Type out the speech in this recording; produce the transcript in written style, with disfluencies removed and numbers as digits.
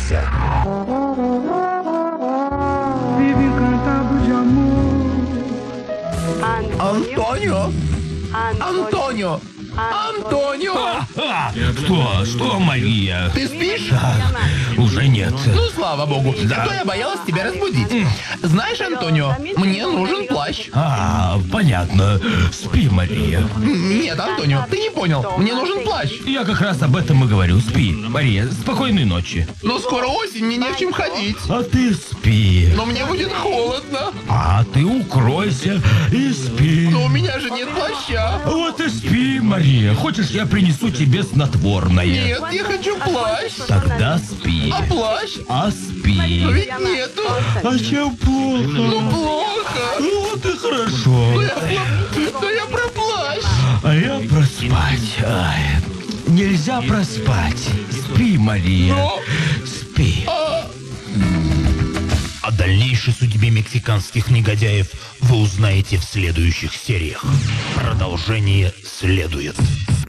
проснулся. Антонио! Антонио! Антонио! Что, Мария? Ты спишь? Уже нет. Ну, слава богу. А то я боялась тебя разбудить. Знаешь, Антонио, мне нужен плащ. Понятно. Спи, Мария. Нет, Антонио, ты не понял. Мне нужен плащ. Я как раз об этом и говорю. Спи, Мария. Спокойной ночи. Но скоро осень, мне не в чем ходить. А ты спи. Но мне будет холодно. А ты укройся и спи. Но у меня же нет плаща. Вот и спи, Мария. Хочешь, я принесу тебе снотворное? Нет, я хочу плащ. Тогда спи. А плащ? А спи. Но ведь нету. А чем плохо? Ну, плохо. Ну вот и хорошо. Да я про плащ. А я проспать. Ай, нельзя проспать. Спи, Мария. Но... Спи. О дальнейшей судьбе мексиканских негодяев вы узнаете в следующих сериях. Продолжение следует.